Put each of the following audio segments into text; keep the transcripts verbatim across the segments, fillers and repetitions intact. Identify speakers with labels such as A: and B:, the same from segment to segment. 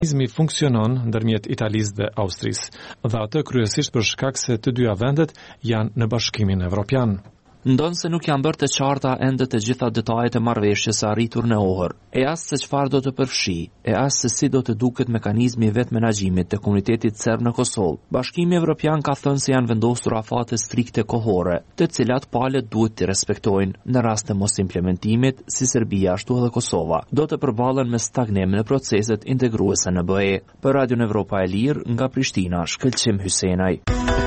A: Mekanizmi funksionon ndërmjet Italisë dhe Austrisë, dhe atë kryesisht për shkak se të dyja vendet janë në Bashkimin Evropian.
B: Ndonë se nuk janë bërë të qarta ende të gjitha detajet e marrëveshjes së arritur në Ohër, e as se çfarë do të përfshi, e as se si do të duket mekanizmi i vetë menaxhimit të komunitetit serb në Kosovë. Bashkimi Evropian ka thënë se janë vendosur afate strikte kohore, të cilat palët duhet të respektojnë në rast të mos implementimit, si Serbia ashtu edhe Kosova, do të përballen me stagnim në proceset integruese në B E. Për Radion Evropa e Lirë, nga Prishtina, Shkëlqim Hysenaj.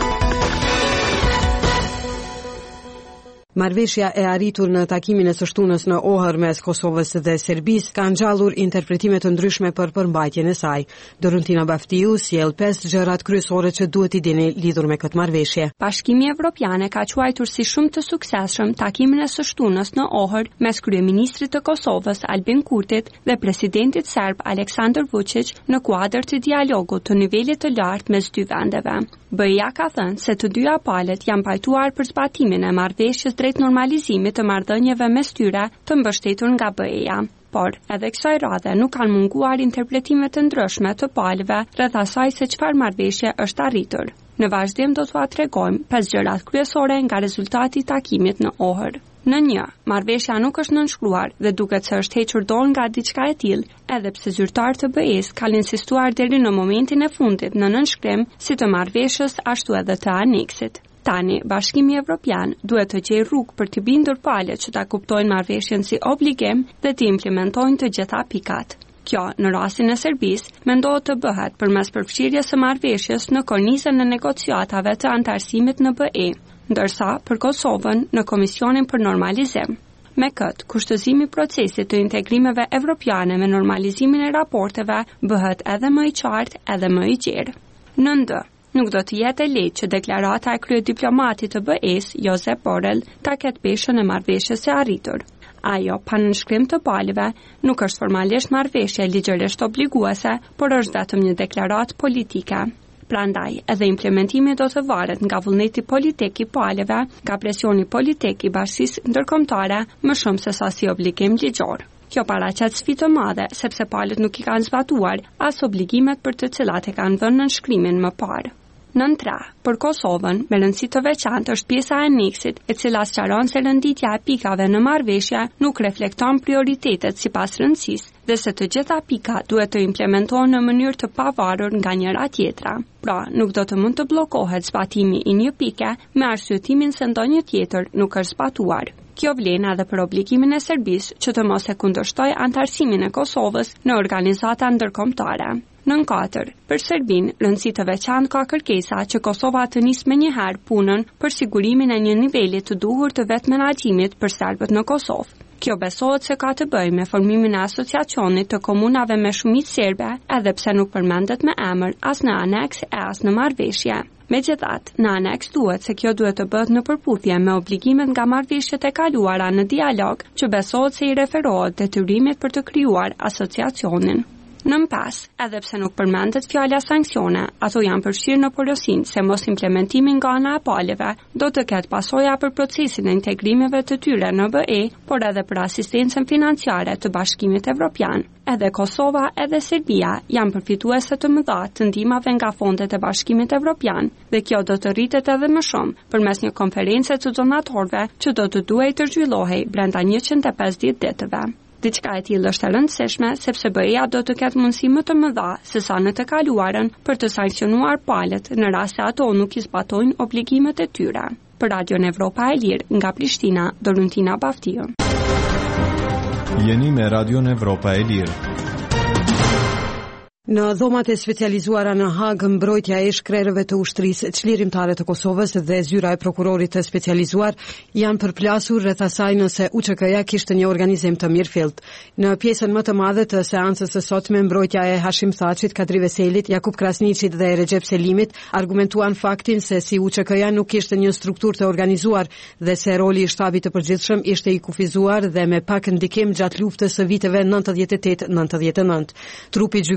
C: Marrëveshja e arritur në takimin e së shtunës në Ohër mes Kosovës dhe Serbisë ka ngjallur interpretime të ndryshme për përmbajtjen e saj. Dorontina Baftiu sjell pesë gjërat kryesore që duhet i dini lidhur me këtë marrëveshje.
D: Bashkimi Evropian ka quajtur si shumë të suksesshëm takimin e së shtunës në Ohër mes kryeministrit të Kosovës Albin Kurtit dhe presidentit serb Aleksandar Vučić në kuadër të dialogut të nivelit të lartë mes dy vendeve. B E-ja ka thënë se të dyja palët janë pajtuar për zbatimin e marrëveshjes drejt normalizimit të marrëdhënieve mes tyre të mbështetur nga B E-ja. Por, edhe kësaj radhe nuk kanë munguar interpretime të ndryshme të palëve rreth asaj se çfarë marrëveshje është arritur. Në vazhdim do t'ua tregojmë pesë gjërat kryesore nga rezultati i takimit në Ohër. Në një, marrëveshja nuk është nënshkruar dhe duket se është hequr dorë nga diçka e tillë, edhe pse zyrtarët e B E-s kanë insistuar deri në momentin e fundit në nënshkrim si të marrëveshjes ashtu edhe të aneksit. Tani, Bashkimi Evropian duhet të gjejë rrugë për të bindur palët që ta kuptojnë marrëveshjen si obligim dhe të implementojnë të gjitha pikat. Kjo, në rastin e Serbisë, mendohet të bëhet përmes përfshirjes së marrëveshjes në kornizën e negociatave të antarësimit në B E, ndërsa për Kosovën në Komisionin për Normalizim. Me këtë, kushtëzimi i procesit të integrimeve evropiane me normalizimin e raporteve bëhet edhe më i qartë edhe më i gjerë. Në ndë, nuk do të jetë e lehtë që deklarata e kryediplomatit të B E-s, Josep Borrell, ta ketë peshën e marrëveshjes së arritur. Ajo, pa nënshkrim të palëve, nuk është formalisht marrëveshje ligjërisht obliguese, por është vetëm një deklaratë politike. Prandaj, edhe implementimi do të varet nga vullneti politik i palëve, nga presioni politik i bashkisë ndërkombëtare, më shumë se sa si obligim ligjor. Kjo paraqet sfidë të madhe, sepse palët nuk i kanë zbatuar as obligimet për të cilat e kanë vënë nënshkrimin më parë. Në tre, për Kosovën, me rëndësi të veçantë është pjesa e aneksit, e cila sqaron se rënditja e pikave në marrëveshje nuk reflekton prioritetet sipas rëndësisë, dhe se të gjitha pikat duhet të implementohen në mënyrë të pavarur nga njëra tjetra. Pra, nuk do të mund të bllokohet zbatimi i një pike me arsyetimin se ndonjë tjetër nuk është zbatuar. Kjo vlen edhe për obligimin e Serbisë që të mos e kundërshtojë antarësimin e Kosovës në organizata ndërkombëtare. Në katër, për Serbinë, rëndësi të veçantë ka kërkesa që Kosova të nisë menjëherë punën për sigurimin e një niveli të duhur të vetë menaxhimit për serbët në Kosovë. Kjo besohet se ka të bëjë me formimin e asociacionit të komunave me shumicë serbe, edhe pse nuk përmendet me emër as në aneks e as në marrëveshje. Megjithatë, në aneks duhet se kjo duhet të bëhet në përputhje me obligimet nga marrëveshjet e kaluara në dialog, që besohet se i referohet detyrimit për të krijuar asociacionin. Nën pas, edhe pse nuk përmendet fjala sanksione, ato janë përfshirë në porosinë se mos implementimi nga ana e palëve do të ketë pasoja për procesin e integrimeve të tyre në B E, por edhe për asistencën financiare të Bashkimit Evropian. Edhe Kosova edhe Serbia janë përfituese të mëdha të ndihmave nga fondet e Bashkimit Evropian, dhe kjo do të rritet edhe më shumë përmes një konference të donatorëve që do të duhej të zhvillohej brenda njëqind e pesëdhjetë ditëve. Diçka e tillë është e rëndësishme sepse B E-ja do të ketë mundësi më të mëdha se sa në të kaluarën për të sankcionuar palët në rast se ato nuk i zbatojnë obligimet e tyre. Për Radion Evropa e Lirë, nga Prishtina, Dorontina Baftiu.
A: Jeni me Radion Evropa e Lirë.
C: Në dhomat e specializuara në Hagë, mbrojtja e shkrerëve të ushtrisë çlirimtare të Kosovës dhe zyra e prokurorit të specializuar janë përplasur rreth asaj nëse U Ç K-ja kishte një organizim të mirëfillt. Në pjesën më të madhe të seancës së sotme, mbrojtja e Hashim Thaçit, Kadri Veselit, Jakub Krasniqit dhe Recep Selimit argumentuan faktin se si U Ç K-ja nuk kishte një strukturë të organizuar dhe se roli i shtabit të përgjithshëm ishte i kufizuar dhe me pak ndikim gjatë luftës së viteve nëntëdhjetë e tetë nëntëdhjetë e nëntë. Trupi gjykues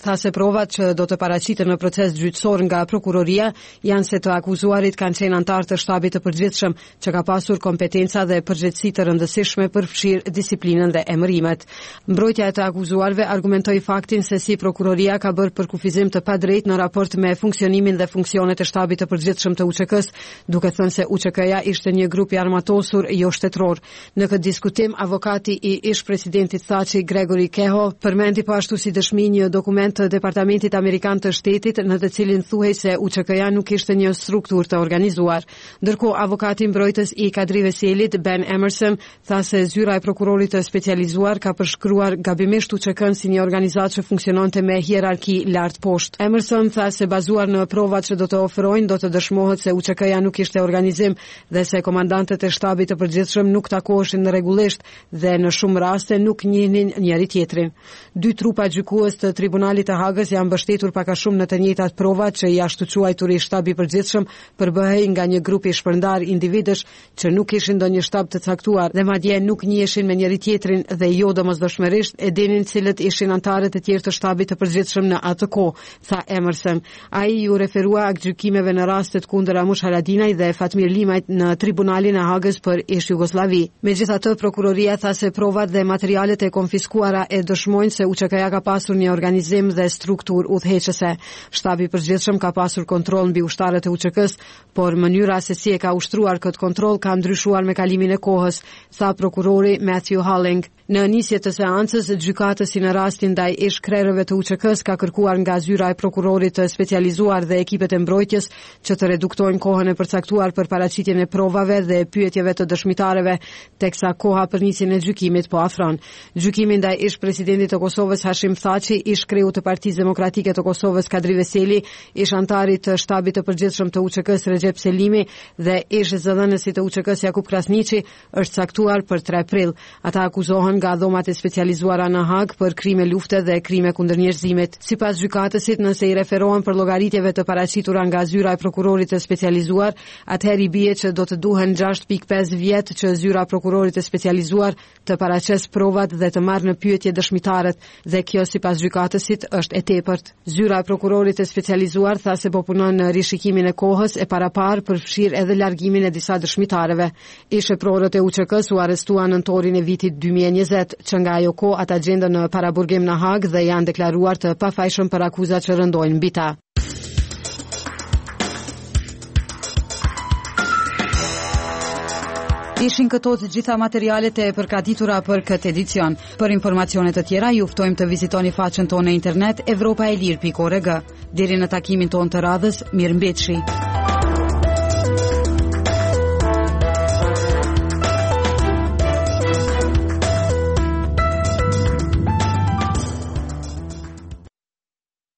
C: tha se provat që do të paraqiten në proces gjyqësor nga prokuroria janë se të akuzuarit kanë qenë antar të shtabit të përgjithshëm që ka pasur kompetenca dhe përgjegjësi të rëndësishme për fshirë disiplinën dhe emërimet. Mbrojtja e të akuzuarve argumentoi faktin se si prokuroria ka bërë përkufizim të padrejtë në raport me funksionimin dhe funksionet e shtabit të përgjithshëm të U Q K-s, duke thënë se U Q K-ja ishte një grup i armatosur jo shtetror. Në këtë diskutim, avokati i ish presidentit Thaçi, Gregory Keho, përmendi po ashtu si dëshmi një dokument të Departamentit Amerikan të Shtetit në të cilin thuhej se U Q K-ja nuk ishte një strukturë të organizuar. Ndërkohë, avokati mbrojtës i Kadri Veselit, Ben Emerson, tha se zyra e prokurorit të specializuar ka përshkruar gabimisht U Q K-n si një organizatë që funksiononte me hierarki lart poshtë. Emerson tha se bazuar në provat që do të ofrojnë, do të dëshmohet se U Q K-ja nuk ishte organizim dhe se komandantët e shtabit të përgjithshëm nuk takoheshin rregullisht dhe në shumë raste nuk njihnin njëri tjetrin. Dy trupa gjykues të Tribunalit të Hagës janë mbështetur pak a shumë në të njëjtat prova që i ashtu quajturi shtabi i përgjithshëm përbëhej nga një grup i shpërndar individësh që nuk kishin ndonjë shtab të caktuar dhe madje nuk njiheshin me njëri tjetrin dhe jo domosdoshmërisht e dinin cilët ishin antarët e tjerë të shtabit të përgjithshëm në atë kohë, tha Emerson. Ai ju referua gjykimeve në rastet kundër Amush Haradinaj dhe Fatmir Limajt në Tribunalin e Hagës për ish Jugosllavi. Megjithatë, prokuroria tha se provat dhe materialet e konfiskuara e dëshmojnë se U Q K-ja ka pasur një organizim dhe strukturë udhëheqëse. Shtabi i përgjithshëm ka pasur kontroll mbi ushtarët e U Q K-s, por mënyra se si e ka ushtruar këtë kontroll ka ndryshuar me kalimin e kohës, tha prokurori Matthew Halling. Në nisje të seancës, gjykatësi në rastin ndaj ish krerëve të U Q K-s ka kërkuar nga zyra e prokurorit të specializuar dhe ekipet e mbrojtjes që të reduktojnë kohën e përcaktuar për paraqitjen e provave dhe pyetjeve të dëshmitarëve, teksa koha për nisjen e gjykimit po afron. Gjykimi ndaj ish presidentit të Kosovës Hashim Thaçi, ish kreu të Partisë Demokratike të Kosovës Kadri Veseli, ish antarit të shtabit të përgjithshëm të U Q K-s Recep Selimi dhe ish zëdhënësit të U Q K-s Jakub Krasniqi është caktuar për tre prill. Ata akuzohen nga dhomat e specializuara në Hagë për krime lufte dhe krime kundër njerëzimit. Sipas gjykatësit, nëse i referohen për llogaritjeve të paraqitura nga zyra e prokurorit të specializuar, atëherë i bie që do të duhen gjashtë pikë pesë vjet që zyra e prokurorit të specializuar të paraqes provat dhe të marrë në pyetje dëshmitarët, dhe kjo sipas gjykatësit është e tepërt. Zyra e prokurorit të specializuar tha se po punon në rishikimin e kohës e paraparë për fshirë edhe largimin e disa dëshmitarëve. Ish-prokurorët e U Q K-s u arrestuan në nëntorin e vitit dy mijë e njëzet, që nga ajo kohë ata gjenden në paraburgim në Hagë dhe janë deklaruar të pafajshëm për akuzat që rëndojnë mbi ta. Ishin këto të gjitha materialet e përgatitura për këtë edicion. Për informacione të tjera ju ftojmë të vizitoni faqen tonë në internet evropaelir pikë org. Deri në takimin tonë të radhës, mirëmbëjtje.